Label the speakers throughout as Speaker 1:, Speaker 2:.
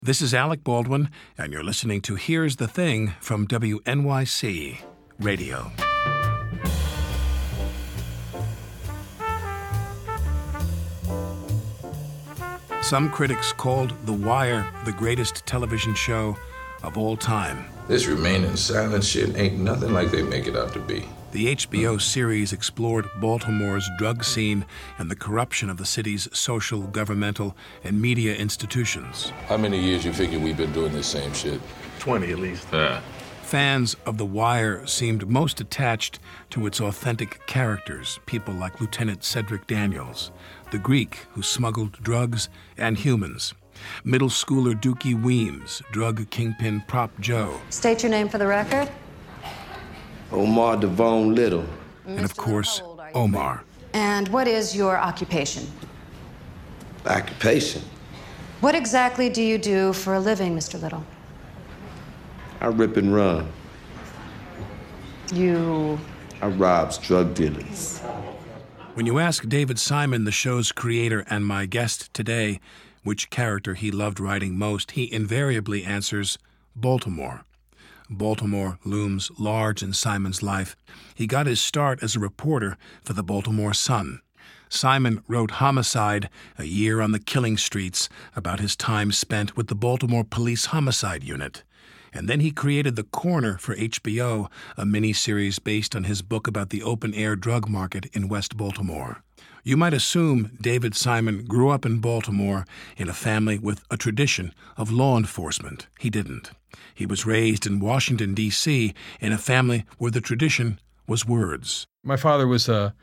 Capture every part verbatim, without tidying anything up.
Speaker 1: This is Alec Baldwin, and you're listening to Here's the Thing from W N Y C Radio. Some critics called The Wire the greatest television show of all time.
Speaker 2: This remaining silent shit ain't nothing like they make it out to be.
Speaker 1: The H B O series explored Baltimore's drug scene and the corruption of the city's social, governmental, and media institutions.
Speaker 2: How many years you figure we've been doing this same shit?
Speaker 3: twenty at least.
Speaker 2: Yeah.
Speaker 1: Fans of The Wire seemed most attached to its authentic characters, people like Lieutenant Cedric Daniels, the Greek who smuggled drugs and humans, middle schooler Dookie Weems, drug kingpin Prop Joe.
Speaker 4: State your name for the record.
Speaker 5: Omar Devon Little.
Speaker 1: And of course, Omar.
Speaker 4: And what is your occupation?
Speaker 5: Occupation?
Speaker 4: What exactly do you do for a living, Mister Little?
Speaker 5: I rip and run.
Speaker 4: You...
Speaker 5: I robs drug dealers.
Speaker 1: When you ask David Simon, the show's creator and my guest today, which character he loved writing most, he invariably answers Baltimore. Baltimore looms large in Simon's life. He got his start as a reporter for the Baltimore Sun. Simon wrote Homicide, A Year on the Killing Streets, about his time spent with the Baltimore Police Homicide Unit. And then he created The Corner for H B O, a miniseries based on his book about the open-air drug market in West Baltimore. You might assume David Simon grew up in Baltimore in a family with a tradition of law enforcement. He didn't. He was raised in Washington, D C, in a family where the tradition was words.
Speaker 6: My father was a,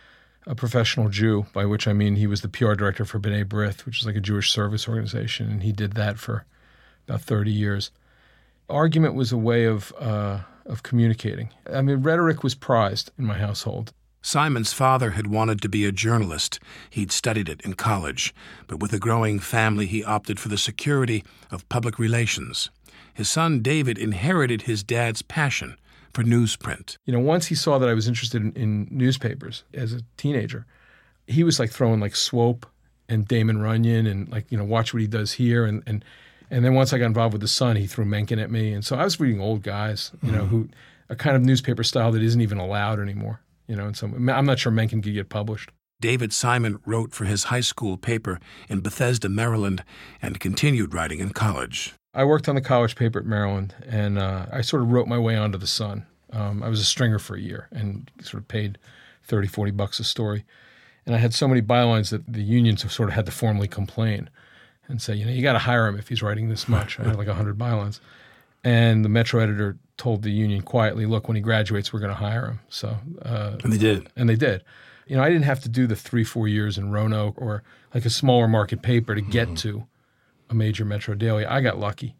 Speaker 6: a professional Jew, by which I mean he was the P R director for B'nai B'rith, which is like a Jewish service organization, and he did that for about thirty years. Argument was a way of uh, of communicating. I mean, rhetoric was prized in my household.
Speaker 1: Simon's father had wanted to be a journalist. He'd studied it in college. But with a growing family, he opted for the security of public relations. His son, David, inherited his dad's passion for newsprint.
Speaker 6: You know, once he saw that I was interested in, in newspapers as a teenager, he was like throwing like Swope and Damon Runyon and like, you know, watch what he does here. And and, and then once I got involved with the Sun, he threw Mencken at me. And so I was reading old guys, you know, mm-hmm. who a kind of newspaper style that isn't even allowed anymore. You know, and so I'm not sure Mencken could get published.
Speaker 1: David Simon wrote for his high school paper in Bethesda, Maryland, and continued writing in college.
Speaker 6: I worked on the college paper at Maryland, and uh, I sort of wrote my way onto the Sun. Um, I was a stringer for a year and sort of paid thirty, forty bucks a story. And I had so many bylines that the unions sort of had to formally complain and say, you know, you got to hire him if he's writing this much. I had like one hundred bylines. And the Metro editor told the union quietly, look, when he graduates, we're going to hire him. So, uh,
Speaker 1: and they did.
Speaker 6: And they did. You know, I didn't have to do the three, four years in Roanoke or like a smaller market paper to get mm-hmm. to a major Metro daily. I got lucky.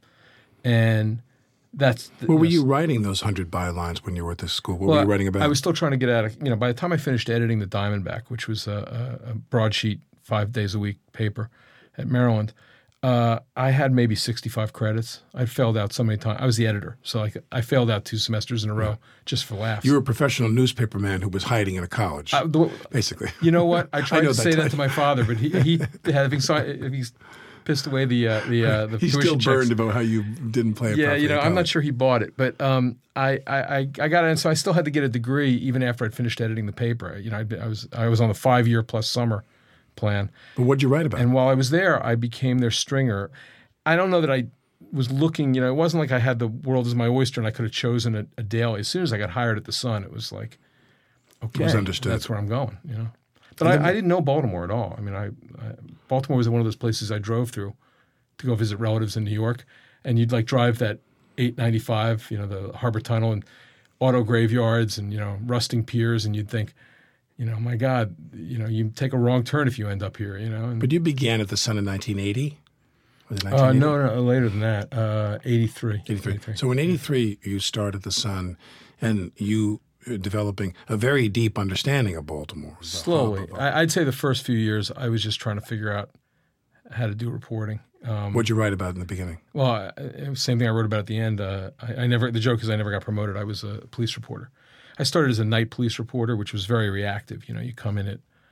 Speaker 6: And that's... The,
Speaker 1: what were you writing those hundred bylines when you were at this school? What
Speaker 6: well,
Speaker 1: were you writing about?
Speaker 6: I was still trying to get out of, you know, by the time I finished editing the Diamondback, which was a, a broadsheet, five days a week paper at Maryland, Uh, I had maybe sixty-five credits. I'd failed out so many times. I was the editor, so I, I failed out two semesters in a row yeah. just for laughs.
Speaker 1: You were a professional newspaperman who was hiding in a college, uh, the, basically.
Speaker 6: You know what? I tried
Speaker 1: I
Speaker 6: to say
Speaker 1: type.
Speaker 6: that to my father, but he he having he's pissed away the uh, the uh, the
Speaker 1: he's
Speaker 6: tuition
Speaker 1: still burned
Speaker 6: checks.
Speaker 1: about how you didn't play it
Speaker 6: Yeah,
Speaker 1: properly
Speaker 6: you know,
Speaker 1: in
Speaker 6: I'm not
Speaker 1: college.
Speaker 6: sure he bought it, but um, I, I I got it, and so I still had to get a degree even after I'd finished editing the paper. You know, I'd been, I was I was on the five year plus summer plan.
Speaker 1: But what'd you write about?
Speaker 6: And while I was there, I became their stringer. I don't know that I was looking, you know, it wasn't like I had the world as my oyster and I could have chosen a, a daily. As soon as I got hired at the Sun, it was like, okay,
Speaker 1: it was understood.
Speaker 6: That's where I'm going, you know. But I, I didn't know Baltimore at all. I mean, I, I Baltimore was one of those places I drove through to go visit relatives in New York, and you'd like drive that eight ninety-five, you know, the Harbor Tunnel and auto graveyards and, you know, rusting piers, and you'd think, you know, my God, you know, you take a wrong turn if you end up here, you know. And,
Speaker 1: but you began at the Sun in nineteen eighty? Was it
Speaker 6: uh, no, no, later than that, uh, eighty-three.
Speaker 1: eighty-three. eighty-three. So in eighty-three, you started the Sun, and you were developing a very deep understanding of Baltimore.
Speaker 6: Slowly. I, I'd say the first few years, I was just trying to figure out how to do reporting. Um,
Speaker 1: What'd you write about in the beginning?
Speaker 6: Well, I, same thing I wrote about at the end. Uh, I, I never. The joke is I never got promoted. I was a police reporter. I started as a night police reporter, which was very reactive. You know, you come in at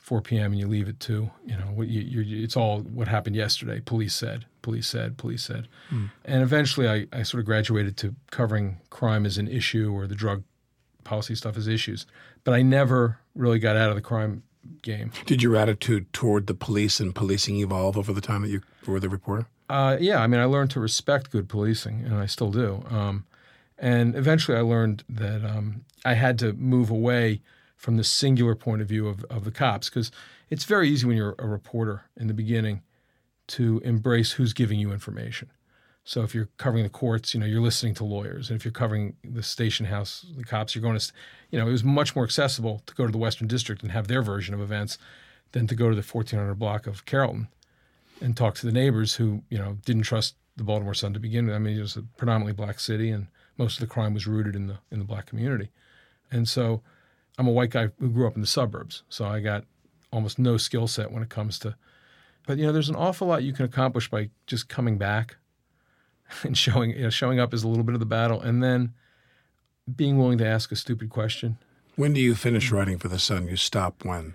Speaker 6: four p.m. and you leave at two. You know, you, you, it's all what happened yesterday. Police said, police said, police said. Mm. And eventually I, I sort of graduated to covering crime as an issue or the drug policy stuff as issues. But I never really got out of the crime game.
Speaker 1: Did your attitude toward the police and policing evolve over the time that you were the reporter?
Speaker 6: Uh, yeah, I mean, I learned to respect good policing, and I still do. Um, and eventually I learned that um, I had to move away from the singular point of view of, of the cops, because it's very easy when you're a reporter in the beginning to embrace who's giving you information. So if you're covering the courts, you know, you're listening to lawyers. And if you're covering the station house, the cops, you're going to, you know, it was much more accessible to go to the Western District and have their version of events than to go to the fourteen hundred block of Carrollton and talk to the neighbors who, you know, didn't trust the Baltimore Sun to begin with. I mean, it was a predominantly black city, and most of the crime was rooted in the in the black community. And so I'm a white guy who grew up in the suburbs, so I got almost no skill set when it comes to, but, you know, there's an awful lot you can accomplish by just coming back and showing, you know, showing up is a little bit of the battle, and then being willing to ask a stupid question.
Speaker 1: When do you finish writing for the Sun? You stop when?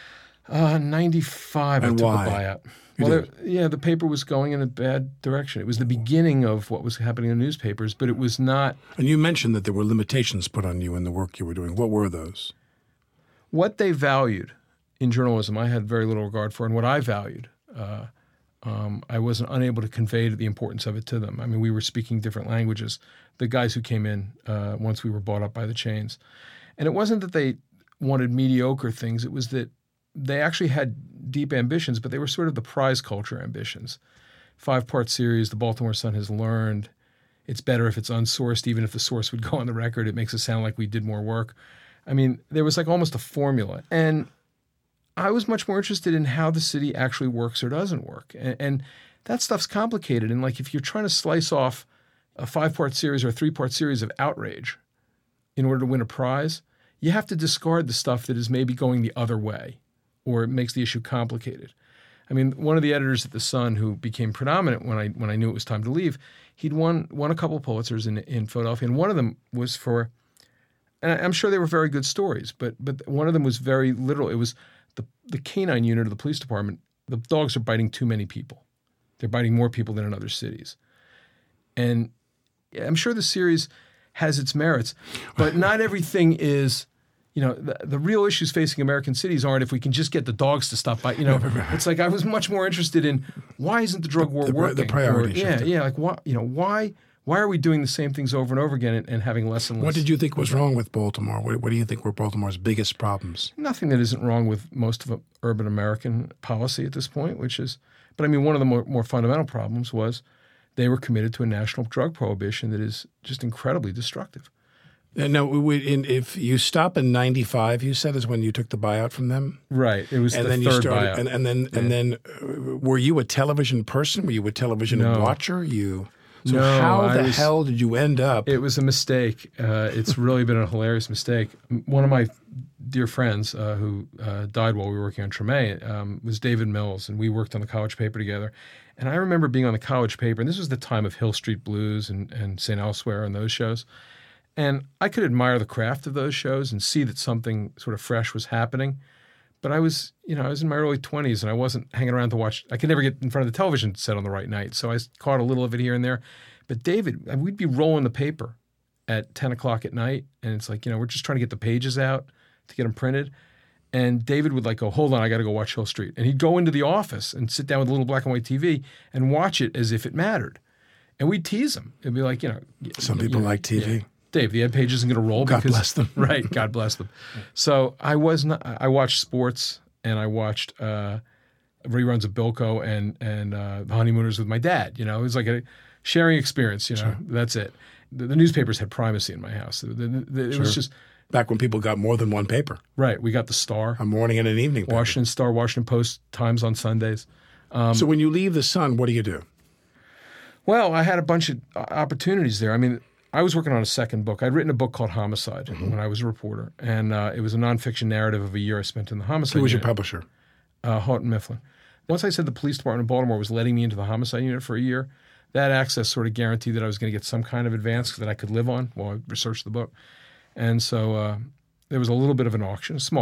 Speaker 6: Uh, ninety-five.
Speaker 1: And
Speaker 6: I took
Speaker 1: why?
Speaker 6: a buyout.
Speaker 1: You
Speaker 6: Well,
Speaker 1: did?
Speaker 6: there, yeah, the paper was going in a bad direction. It was the beginning of what was happening in newspapers, but it was not.
Speaker 1: And you mentioned that there were limitations put on you in the work you were doing. What were those?
Speaker 6: What they valued in journalism, I had very little regard for, and what I valued, uh, um, I wasn't unable to convey the importance of it to them. I mean, we were speaking different languages, the guys who came in uh, once we were bought up by the chains. And it wasn't that they wanted mediocre things. It was that they actually had deep ambitions, but they were sort of the prize culture ambitions. Five-part series, the Baltimore Sun has learned it's better if it's unsourced, even if the source would go on the record. It makes it sound like we did more work. I mean, there was like almost a formula. And I was much more interested in how the city actually works or doesn't work. And, and that stuff's complicated. And like if you're trying to slice off a five-part series or a three-part series of outrage in order to win a prize, you have to discard the stuff that is maybe going the other way, or it makes the issue complicated. I mean, one of the editors at The Sun who became predominant when I when I knew it was time to leave, he'd won won a couple of Pulitzers in, in Philadelphia, and one of them was for, and I'm sure they were very good stories, but but one of them was very literal. It was the, the canine unit of the police department. The dogs are biting too many people. They're biting more people than in other cities. And I'm sure the series has its merits, but not everything is, you know, the, the real issues facing American cities aren't if we can just get the dogs to stop biting. You know, it's like I was much more interested in why isn't the drug war
Speaker 1: the,
Speaker 6: working?
Speaker 1: The priority
Speaker 6: or, yeah,
Speaker 1: shifted.
Speaker 6: yeah, like why, you know, why why are we doing the same things over and over again and, and having less and less?
Speaker 1: What did you think was wrong with Baltimore? What, what do you think were Baltimore's biggest problems?
Speaker 6: Nothing that isn't wrong with most of urban American policy at this point, which is, but I mean, one of the more, more fundamental problems was they were committed to a national drug prohibition that is just incredibly destructive.
Speaker 1: And no, we, in, if you stop in ninety-five, you said is when you took the buyout from them,
Speaker 6: right? It was
Speaker 1: and
Speaker 6: the
Speaker 1: then
Speaker 6: third
Speaker 1: you started,
Speaker 6: buyout,
Speaker 1: and, and then
Speaker 6: yeah.
Speaker 1: and then uh, were you a television person? Were you a television
Speaker 6: No.
Speaker 1: watcher? You so
Speaker 6: No,
Speaker 1: how
Speaker 6: I
Speaker 1: the
Speaker 6: was-
Speaker 1: hell did you end up?
Speaker 6: It was a mistake. Uh, it's really been a hilarious mistake. One of my dear friends uh, who uh, died while we were working on Treme um, was David Mills, and we worked on the college paper together. And I remember being on the college paper, and this was the time of Hill Street Blues and, and Saint Elsewhere and those shows. And I could admire the craft of those shows and see that something sort of fresh was happening. But I was, you know, I was in my early twenties and I wasn't hanging around to watch. I could never get in front of the television set on the right night. So I caught a little of it here and there. But David, we'd be rolling the paper at ten o'clock at night. And it's like, you know, we're just trying to get the pages out to get them printed. And David would like go, hold on, I got to go watch Hill Street. And he'd go into the office and sit down with a little black and white T V and watch it as if it mattered. And we'd tease him. It'd be like, you know.
Speaker 1: Some
Speaker 6: you
Speaker 1: people
Speaker 6: know,
Speaker 1: like T V.
Speaker 6: yeah. Dave, the ed page isn't going to roll.
Speaker 1: God
Speaker 6: because,
Speaker 1: bless them.
Speaker 6: Right, God bless them. So I was not. I watched sports and I watched uh, reruns of Bilko and and uh, The Honeymooners with my dad. You know, it was like a sharing experience. You know, sure. That's it. The, the newspapers had primacy in my house. The, the, the, it
Speaker 1: Sure.
Speaker 6: was just
Speaker 1: back when people got more than one paper,
Speaker 6: right. We got the Star,
Speaker 1: a morning and an evening paper.
Speaker 6: Washington Star, Washington Post, Times on Sundays. Um,
Speaker 1: so when you leave the Sun, what do you do?
Speaker 6: Well, I had a bunch of opportunities there. I mean, I was working on a second book. I'd written a book called Homicide mm-hmm. when I was a reporter, and uh, it was a nonfiction narrative of a year I spent in the homicide
Speaker 1: Who was
Speaker 6: unit.
Speaker 1: your publisher?
Speaker 6: Uh, Houghton Mifflin. Once I said the police department in Baltimore was letting me into the homicide unit for a year, that access sort of guaranteed that I was going to get some kind of advance that I could live on while I researched the book. And so uh, there was a little bit of an auction, a small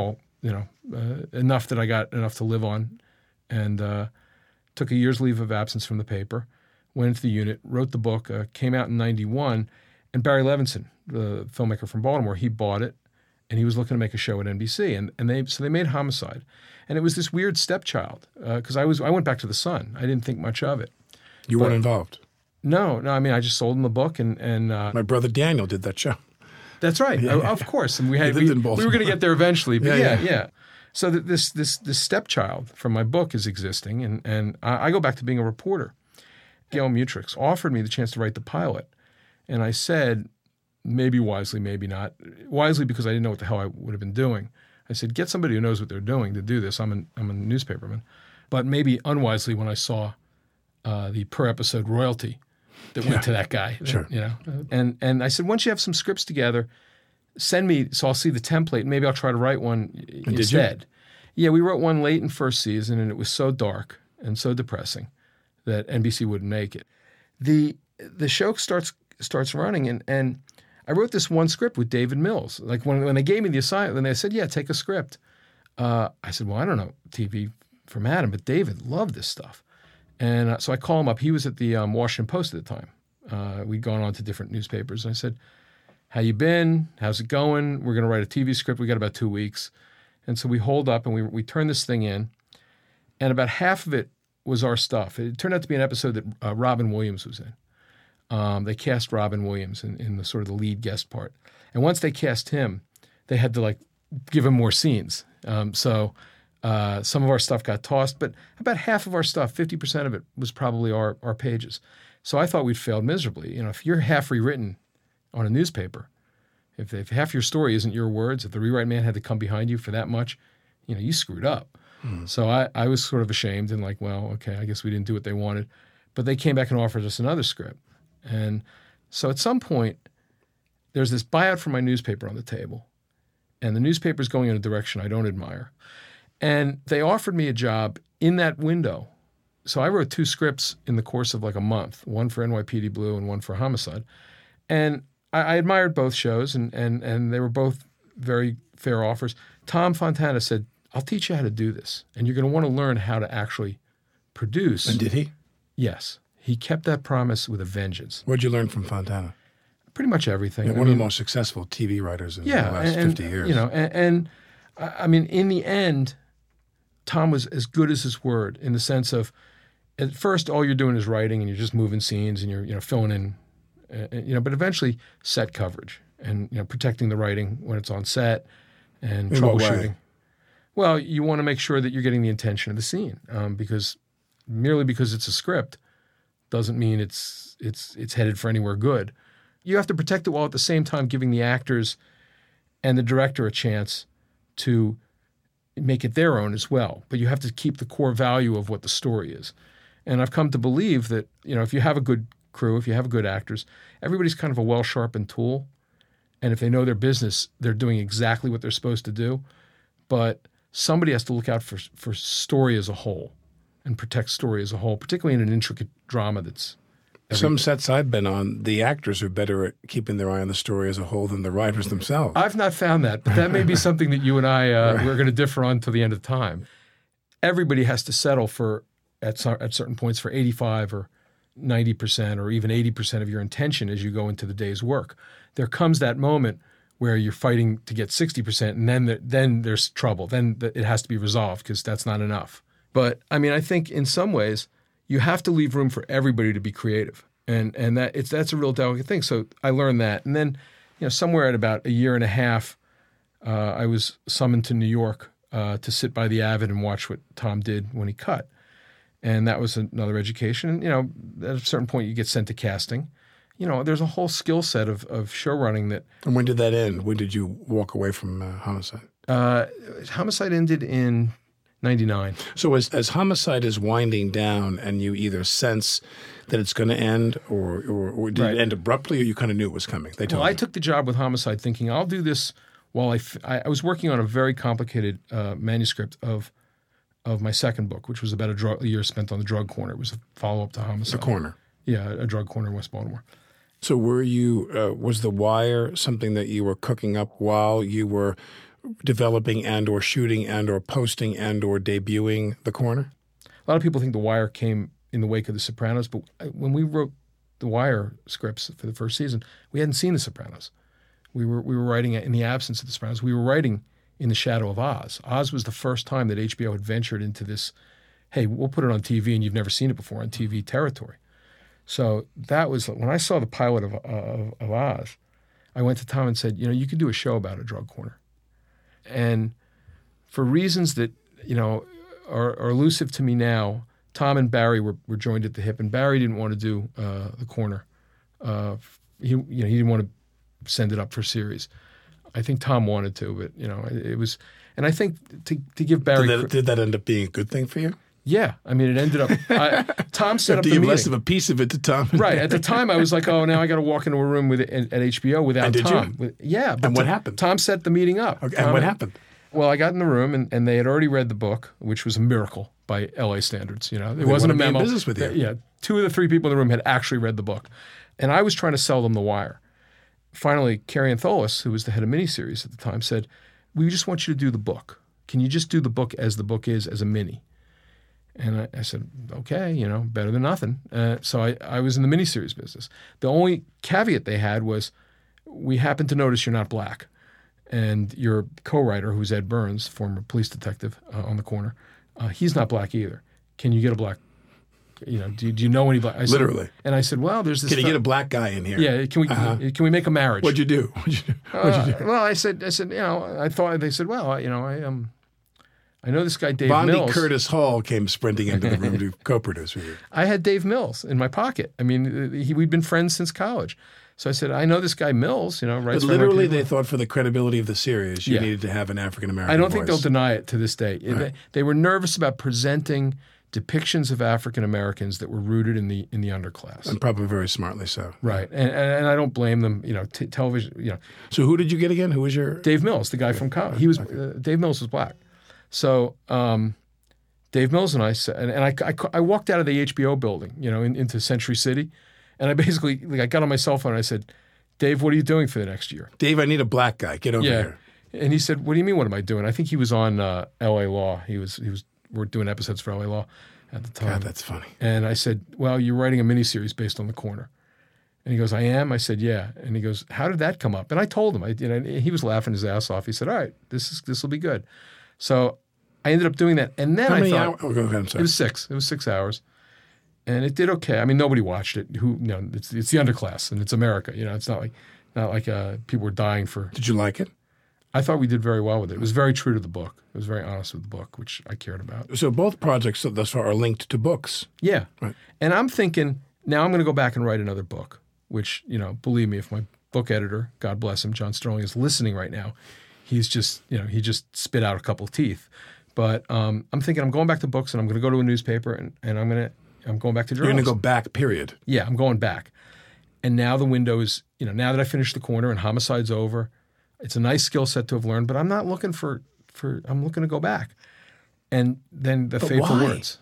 Speaker 6: you know, uh, enough that I got enough to live on, and uh, took a year's leave of absence from the paper, went into the unit, wrote the book, uh, came out in ninety-one, and Barry Levinson, the filmmaker from Baltimore, he bought it, and he was looking to make a show at N B C, and and they so they made Homicide, and it was this weird stepchild because uh, I was I went back to the Sun, I didn't think much of it.
Speaker 1: You
Speaker 6: but,
Speaker 1: weren't involved.
Speaker 6: No, no, I mean I just sold him the book, and and uh,
Speaker 1: my brother Daniel did that show.
Speaker 6: That's right, yeah. Of course, and we had we, we were going to get there eventually, but yeah, yeah. yeah. So that this this this stepchild from my book is existing, and and I, I go back to being a reporter. Gail Mutrux offered me the chance to write the pilot, and I said, maybe wisely, maybe not. Wisely because I didn't know what the hell I would have been doing. I said, get somebody who knows what they're doing to do this. I'm an, I'm a newspaperman. But maybe unwisely when I saw uh, the per episode royalty that went
Speaker 1: yeah.
Speaker 6: to that guy.
Speaker 1: Sure.
Speaker 6: You know, and and I said, once you have some scripts together, send me so I'll see the template. And maybe I'll try to write one
Speaker 1: and
Speaker 6: instead.
Speaker 1: Did
Speaker 6: you? Yeah, we wrote one late in first season, and it was so dark and so depressing that N B C wouldn't make it. The the show starts starts running, and and I wrote this one script with David Mills. Like when when they gave me the assignment, when they said, "Yeah, take a script," uh, I said, "Well, I don't know T V from Adam, but David loved this stuff." And uh, so I call him up. He was at the um, Washington Post at the time. Uh, we'd gone on to different newspapers, and I said, "How you been? How's it going? We're going to write a T V script. We got about two weeks." And so we hold up, and we we turn this thing in, and about half of it was our stuff. It turned out to be an episode that uh, Robin Williams was in. Um, they cast Robin Williams in, in the sort of the lead guest part. And once they cast him, they had to like give him more scenes. Um, so uh, some of our stuff got tossed, but about half of our stuff, fifty percent of it was probably our, our pages. So I thought we'd failed miserably. You know, if you're half rewritten on a newspaper, if, if half your story isn't your words, if the rewrite man had to come behind you for that much, you know, you screwed up. Hmm. So I, I was sort of ashamed and like, well, okay, I guess we didn't do what they wanted. But they came back and offered us another script. And so at some point, there's this buyout from my newspaper on the table. And the newspaper's going in a direction I don't admire. And they offered me a job in that window. So I wrote two scripts in the course of like a month, one for N Y P D Blue and one for Homicide. And I, I admired both shows, and, and, and they were both very fair offers. Tom Fontana said, I'll teach you how to do this, and you're going to want to learn how to actually produce.
Speaker 1: And did he?
Speaker 6: Yes. He kept that promise with a vengeance.
Speaker 1: What did you learn from Fontana?
Speaker 6: Pretty much everything.
Speaker 1: Yeah, one
Speaker 6: I mean,
Speaker 1: of the most successful T V writers in
Speaker 6: yeah,
Speaker 1: the last
Speaker 6: and,
Speaker 1: fifty years.
Speaker 6: You know, and, and I mean, in the end, Tom was as good as his word in the sense of, at first, all you're doing is writing, and you're just moving scenes, and you're you know filling in, uh, you know. But eventually, set coverage and you know protecting the writing when it's on set, and
Speaker 1: in what way?
Speaker 6: troubleshooting. Well, you want to make sure that you're getting the intention of the scene, um, because merely because it's a script doesn't mean it's it's it's headed for anywhere good. You have to protect it while at the same time giving the actors and the director a chance to make it their own as well. But you have to keep the core value of what the story is. And I've come to believe that, you know, if you have a good crew, if you have good actors, everybody's kind of a well-sharpened tool. And if they know their business, they're doing exactly what they're supposed to do. But somebody has to look out for for story as a whole and protect story as a whole, particularly in an intricate drama that's every-
Speaker 1: Some sets I've been on, the actors are better at keeping their eye on the story as a whole than the writers themselves.
Speaker 6: I've not found that, but that may be something that you and I, uh, we're going to differ on till the end of time. Everybody has to settle for, at, some, at certain points, for eighty-five or ninety percent or even eighty percent of your intention as you go into the day's work. There comes that moment where you're fighting to get sixty percent, and then, there, then there's trouble. Then it has to be resolved because that's not enough. But, I mean, I think in some ways, you have to leave room for everybody to be creative. And and that it's that's a real delicate thing. So I learned that. And then, you know, somewhere at about a year and a half, uh, I was summoned to New York uh, to sit by the Avid and watch what Tom did when he cut. And that was another education. And, you know, at a certain point, you get sent to casting. You know, there's a whole skill set of, of show running that.
Speaker 1: And when did that end? When did you walk away from uh, Homicide?
Speaker 6: Uh, Homicide ended in ninety-nine.
Speaker 1: So as, as Homicide is winding down and you either sense that it's going to end or, or, or did
Speaker 6: Right.
Speaker 1: it end abruptly or you kind of knew it was coming? They told
Speaker 6: Well, I
Speaker 1: you.
Speaker 6: took the job with Homicide thinking I'll do this while I, f- I, I was working on a very complicated uh, manuscript of of my second book, which was about a, drug, a year spent on the drug corner. It was a follow-up to Homicide.
Speaker 1: The Corner.
Speaker 6: Yeah, a drug corner in West Baltimore.
Speaker 1: So were you, uh, was The Wire something that you were cooking up while you were developing and or shooting and or posting and or debuting The Corner?
Speaker 6: A lot of people think The Wire came in the wake of The Sopranos, but when we wrote The Wire scripts for the first season, we hadn't seen The Sopranos. We were we were writing in the absence of The Sopranos. We were writing in the shadow of Oz. Oz was the first time that H B O had ventured into this, hey, we'll put it on T V and you've never seen it before on T V territory. So that was, when I saw the pilot of, of, of Oz, I went to Tom and said, you know, you could do a show about a drug corner. And for reasons that, you know, are, are elusive to me now, Tom and Barry were, were joined at the hip, and Barry didn't want to do uh, The Corner. Uh, he, you know, he didn't want to send it up for series. I think Tom wanted to, but, you know, it, it was, and I think to, to give Barry...
Speaker 1: Did that, did that end up being a good thing for you?
Speaker 6: Yeah. I mean, it ended up, I, Tom set up the
Speaker 1: give
Speaker 6: meeting.
Speaker 1: less of a piece of it to Tom.
Speaker 6: Right. At the time, I was like, oh, now I got to walk into a room with at, at H B O without
Speaker 1: And did
Speaker 6: Tom.
Speaker 1: you?
Speaker 6: With, yeah. But
Speaker 1: And what
Speaker 6: Tom-
Speaker 1: happened?
Speaker 6: Tom set the meeting up.
Speaker 1: Okay,
Speaker 6: Tom
Speaker 1: and what happened?
Speaker 6: Well, I got in the room, and, and they had already read the book, which was a miracle by L A standards. You know, it
Speaker 1: They
Speaker 6: wasn't a
Speaker 1: wanna be in
Speaker 6: memo.
Speaker 1: business with you.
Speaker 6: Yeah. Two of the three people in the room had actually read the book. And I was trying to sell them The Wire. Finally, Carrie Antholis, who was the head of miniseries at the time, said, we just want you to do the book. Can you just do the book as the book is, as a mini? And I, I said, okay, you know, better than nothing. Uh, so I, I was in the miniseries business. The only caveat they had was, we happen to notice you're not black. And your co-writer, who's Ed Burns, former police detective uh, on The Corner, uh, he's not black either. Can you get a black, you know, do, do you know any black? I said,
Speaker 1: Literally.
Speaker 6: And I said, well, there's this.
Speaker 1: Can you
Speaker 6: fe-
Speaker 1: get a black guy in here?
Speaker 6: Yeah, can we
Speaker 1: Uh-huh.
Speaker 6: can we make a marriage?
Speaker 1: What'd you do? What'd you do? What'd you do?
Speaker 6: Uh, well, I said, I said, you know, I thought they said, well, you know, I um, I know this guy Dave
Speaker 1: Bondi
Speaker 6: Mills.
Speaker 1: Curtis Hall came sprinting into the room to co-produce with you.
Speaker 6: I had Dave Mills in my pocket. I mean, he, we'd been friends since college. So I said, I know this guy Mills, you know,
Speaker 1: But
Speaker 6: writes for
Speaker 1: literally,
Speaker 6: N Y P D.
Speaker 1: they thought for the credibility of the series, you
Speaker 6: Yeah.
Speaker 1: needed to have an African American
Speaker 6: I don't
Speaker 1: voice.
Speaker 6: think they'll deny it to this day. They, they were nervous about presenting depictions of African Americans that were rooted in the in the underclass.
Speaker 1: And probably very smartly so.
Speaker 6: Right, and, and and I don't blame them. You know, t- television. You know,
Speaker 1: So who did you get again? Who was your...
Speaker 6: Dave Mills, the guy from college. He was uh, Dave Mills was black. So um, Dave Mills and I said, and, and I, I I walked out of the H B O building, you know, in, into Century City, and I basically like I got on my cell phone and I said, Dave, what are you doing for the next year?
Speaker 1: Dave, I need a black guy. Get over
Speaker 6: Yeah.
Speaker 1: here.
Speaker 6: And he said, what do you mean, what am I doing? I think he was on uh, L A Law. He was, he was, we're doing episodes for L A Law at the time.
Speaker 1: God, that's funny.
Speaker 6: And I said, well, you're writing a miniseries based on The Corner. And he goes, I am? I said, yeah. And he goes, how did that come up? And I told him, I, you know, he was laughing his ass off. He said, all right, this is, this will be good. So I ended up doing that. And then
Speaker 1: How
Speaker 6: I
Speaker 1: many
Speaker 6: thought,
Speaker 1: hours? Oh, go ahead. I'm
Speaker 6: it
Speaker 1: sorry.
Speaker 6: was six. It was six hours. And it did okay. I mean, nobody watched it. Who, you know, it's, it's the underclass and it's America. You know, it's not like, not like uh, people were dying for.
Speaker 1: Did you like it?
Speaker 6: I thought we did very well with it. It was very true to the book. It was very honest with the book, which I cared about.
Speaker 1: So both projects thus far are linked to books.
Speaker 6: Yeah.
Speaker 1: Right.
Speaker 6: And I'm thinking, now I'm going to go back and write another book, which, you know, believe me, if my book editor, God bless him, John Sterling, is listening right now, he's just, you know, he just spit out a couple of teeth. But um, I'm thinking I'm going back to books, and I'm going to go to a newspaper, and, and I'm going to, I'm going back to
Speaker 1: You're going
Speaker 6: journalism.
Speaker 1: to go back, period.
Speaker 6: Yeah, I'm going back. And now the window is, you know, now that I finished The Corner and Homicide's over, it's a nice skill set to have learned, but I'm not looking for, for I'm looking to go back. And then the
Speaker 1: But
Speaker 6: fateful
Speaker 1: why?
Speaker 6: words.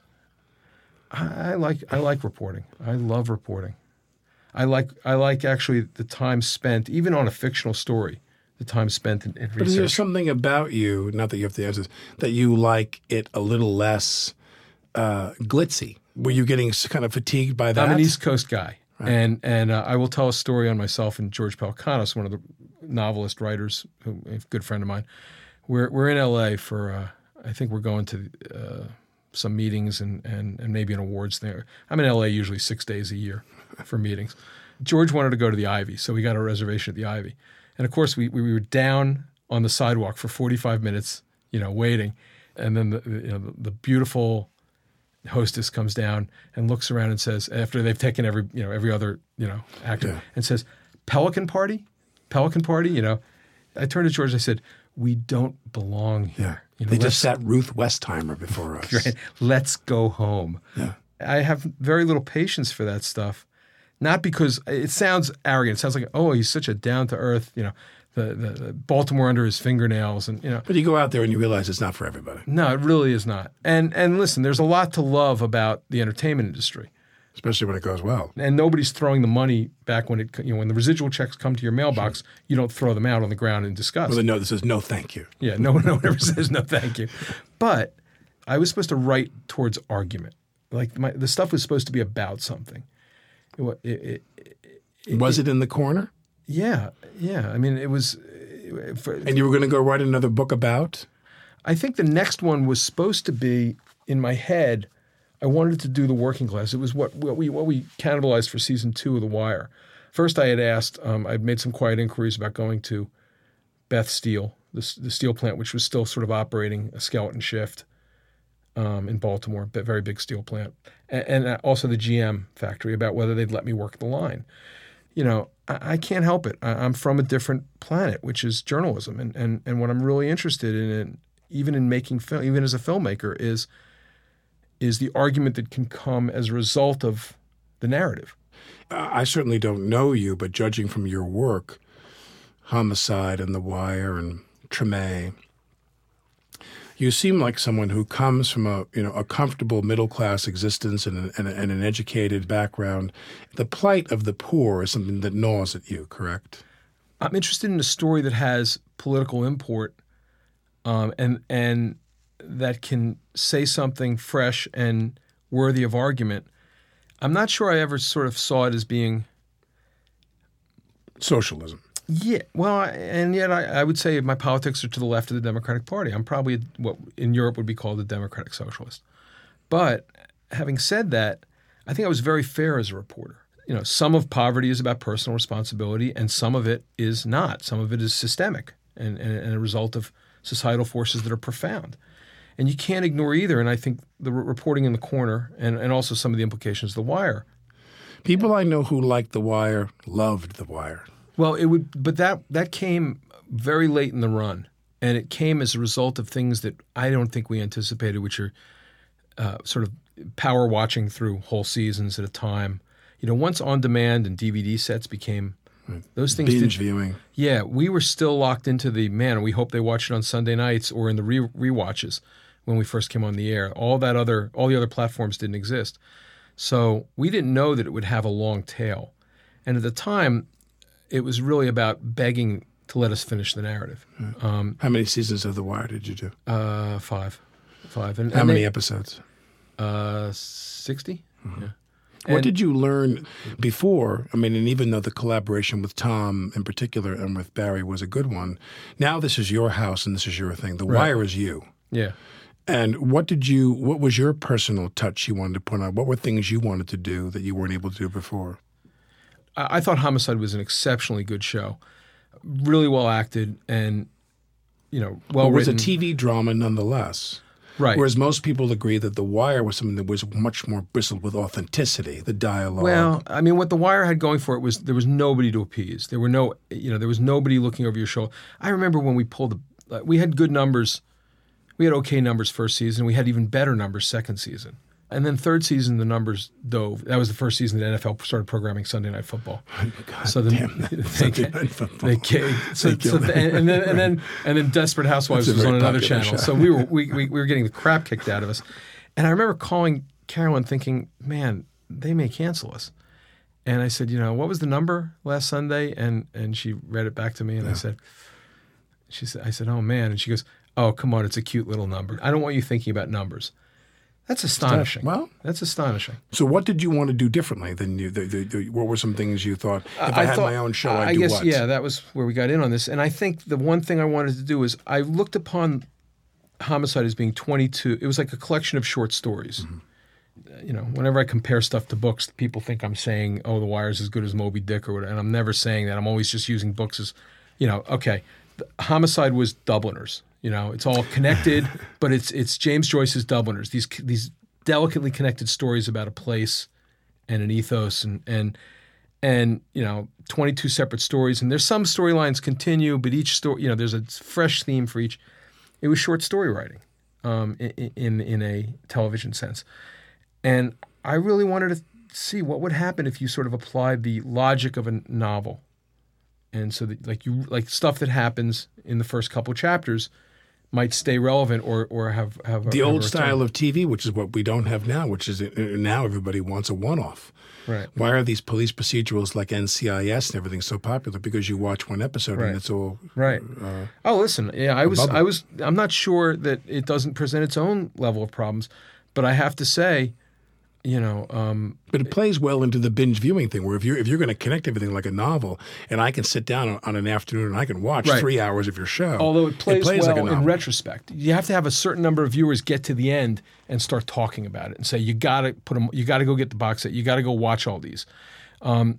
Speaker 6: I, I like I like reporting. I love reporting. I like I like actually the time spent, even on a fictional story, the time spent in, in
Speaker 1: But is there
Speaker 6: research.
Speaker 1: something about you, not that you have to answer this, that you like it a little less uh, glitzy? Were you getting s- kind of fatigued by that?
Speaker 6: I'm an East Coast guy. And and uh, I will tell a story on myself and George Pelecanos, one of the novelist writers, who, a good friend of mine. We're we're in L A for uh, I think we're going to uh, some meetings and, and and maybe an awards there. I'm in L A usually six days a year for meetings. George wanted to go to the Ivy, so we got a reservation at the Ivy. And of course, we we were down on the sidewalk for forty-five minutes, you know, waiting, and then the you know the, the beautiful hostess comes down and looks around and says, after they've taken every, you know, every other, you know, actor,
Speaker 1: Yeah.
Speaker 6: and says, Pelican Party? Pelican Party? You know, I turned to George and I said, we don't belong here.
Speaker 1: Yeah.
Speaker 6: You know,
Speaker 1: They
Speaker 6: let's-
Speaker 1: just sat Ruth Westheimer before us.
Speaker 6: Right. Let's go home.
Speaker 1: Yeah.
Speaker 6: I have very little patience for that stuff. Not because it sounds arrogant. It sounds like, oh, he's such a down to earth, you know, the, the, the Baltimore under his fingernails, and you know.
Speaker 1: But you go out there and you realize it's not for everybody.
Speaker 6: No, it really is not. And and listen, there's a lot to love about the entertainment industry.
Speaker 1: Especially when it goes well.
Speaker 6: And nobody's throwing the money back when it, you know, when the residual checks come to your mailbox, sure. You don't throw them out on the ground in disgust.
Speaker 1: Well, the note that says, no, thank you.
Speaker 6: Yeah, no, no one ever says no, thank you. But I was supposed to write towards argument. Like my, the stuff was supposed to be about something. It, it, it, it,
Speaker 1: was it in the corner?
Speaker 6: Yeah, yeah. I mean, it was. For,
Speaker 1: and you were going to go write another book about?
Speaker 6: I think the next one was supposed to be, in my head, I wanted to do the working class. It was what, what we what we cannibalized for season two of The Wire. First, I had asked, um, I'd made some quiet inquiries about going to Beth Steel, the, the steel plant, which was still sort of operating a skeleton shift um, in Baltimore, a very big steel plant, and, and also the G M factory, about whether they'd let me work the line. You know, I, I can't help it. I, I'm from a different planet, which is journalism, and and and what I'm really interested in, in even in making film, even as a filmmaker, is is the argument that can come as a result of the narrative.
Speaker 1: I certainly don't know you, but judging from your work, Homicide and The Wire and Treme, you seem like someone who comes from a you know a comfortable middle class existence and, a, and, a, and an educated background. The plight of the poor is something that gnaws at you, correct?
Speaker 6: I'm interested in a story that has political import, um, and and that can say something fresh and worthy of argument. I'm not sure I ever sort of saw it as being
Speaker 1: socialism.
Speaker 6: Yeah, well, I, and yet I, I would say my politics are to the left of the Democratic Party. I'm probably what in Europe would be called a democratic socialist. But having said that, I think I was very fair as a reporter. You know, some of poverty is about personal responsibility, and some of it is not. Some of it is systemic and, and, and a result of societal forces that are profound. And you can't ignore either. And I think the reporting in The Corner and, and also some of the implications of The Wire.
Speaker 1: People I know who liked The Wire loved The Wire.
Speaker 6: Well, it would, but that that came very late in the run, and it came as a result of things that I don't think we anticipated, which are uh, sort of power watching through whole seasons at a time. You know, once on demand and D V D sets became right. those things.
Speaker 1: Binge
Speaker 6: did,
Speaker 1: viewing.
Speaker 6: Yeah, we were still locked into the man. We hope they watch it on Sunday nights or in the re- rewatches when we first came on the air. All that other, all the other platforms didn't exist, so we didn't know that it would have a long tail, and at the time. It was really about begging to let us finish the narrative.
Speaker 1: Right.
Speaker 6: Um,
Speaker 1: How many seasons of The Wire did you do?
Speaker 6: Uh, five. Five. And,
Speaker 1: How
Speaker 6: and
Speaker 1: many
Speaker 6: they,
Speaker 1: episodes?
Speaker 6: Uh, sixty. Mm-hmm. Yeah.
Speaker 1: What
Speaker 6: and,
Speaker 1: did you learn before? I mean, and even though the collaboration with Tom in particular and with Barry was a good one, now this is your house and this is your thing. The right. Wire is you.
Speaker 6: Yeah.
Speaker 1: And what did you? What was your personal touch you wanted to put on? What were things you wanted to do that you weren't able to do before?
Speaker 6: I thought Homicide was an exceptionally good show, really well acted, and you know, well
Speaker 1: written. It was
Speaker 6: written.
Speaker 1: a T V drama nonetheless,
Speaker 6: right?
Speaker 1: Whereas most people agree that The Wire was something that was much more bristled with authenticity, the dialogue.
Speaker 6: Well, I mean, what The Wire had going for it was there was nobody to appease. There were no, you know, there was nobody looking over your shoulder. I remember when we pulled, the, we had good numbers, we had okay numbers first season. We had even better numbers second season. And then third season, the numbers dove. That was the first season that N F L started programming Sunday Night Football.
Speaker 1: God
Speaker 6: so the,
Speaker 1: damn that.
Speaker 6: they,
Speaker 1: Sunday Night Football.
Speaker 6: They, they, so, so the, and then and then and then Desperate Housewives was on another channel. Show. So we were we, we we were getting the crap kicked out of us. And I remember calling Carolyn, thinking, "Man, they may cancel us." And I said, "You know, what was the number last Sunday?" And and she read it back to me, and yeah. I said, "She said, I said, oh man," and she goes, "Oh, come on, it's a cute little number. I don't want you thinking about numbers." That's astonishing.
Speaker 1: Well,
Speaker 6: that's astonishing.
Speaker 1: So, what did you want to do differently than you? The, the, the, what were some things you thought? If I, I had
Speaker 6: thought,
Speaker 1: my own show, I'd
Speaker 6: I
Speaker 1: do
Speaker 6: guess,
Speaker 1: what?
Speaker 6: Yeah, that was where we got in on this. And I think the one thing I wanted to do is I looked upon Homicide as being twenty-two. It was like a collection of short stories. Mm-hmm. You know, whenever I compare stuff to books, people think I'm saying, "Oh, The Wire's as good as Moby Dick," or whatever. And I'm never saying that. I'm always just using books as, you know, okay. The Homicide was Dubliners. You know, it's all connected, but it's it's James Joyce's Dubliners. These these. delicately connected stories about a place and an ethos and and and you know twenty-two separate stories, and there's some storylines continue, but each story, you know, there's a fresh theme for each. It was short story writing um, in, in in a television sense, and I really wanted to see what would happen if you sort of applied the logic of a novel, and so that like you like stuff that happens in the first couple chapters might stay relevant or or have have a,
Speaker 1: the
Speaker 6: have
Speaker 1: old
Speaker 6: a
Speaker 1: style
Speaker 6: return.
Speaker 1: of T V, which is what we don't have now, which is uh, now everybody wants a one-off.
Speaker 6: Right.
Speaker 1: Why are these police procedurals like N C I S and everything so popular? Because you watch one episode
Speaker 6: Right.
Speaker 1: and it's all
Speaker 6: Right.
Speaker 1: Uh,
Speaker 6: Oh, listen. Yeah, I was.
Speaker 1: bubble.
Speaker 6: I was. I'm not sure that it doesn't present its own level of problems, but I have to say, you know, um,
Speaker 1: but it plays well into the binge viewing thing, where if you're if you're going to connect everything like a novel, and I can sit down on, on an afternoon and I can watch
Speaker 6: Right.
Speaker 1: three hours of your show.
Speaker 6: although it plays,
Speaker 1: like a
Speaker 6: well
Speaker 1: novel.
Speaker 6: in retrospect, you have to have a certain number of viewers get to the end and start talking about it and say, you got to put them. You got to go get the box set. You got to go watch all these. Um,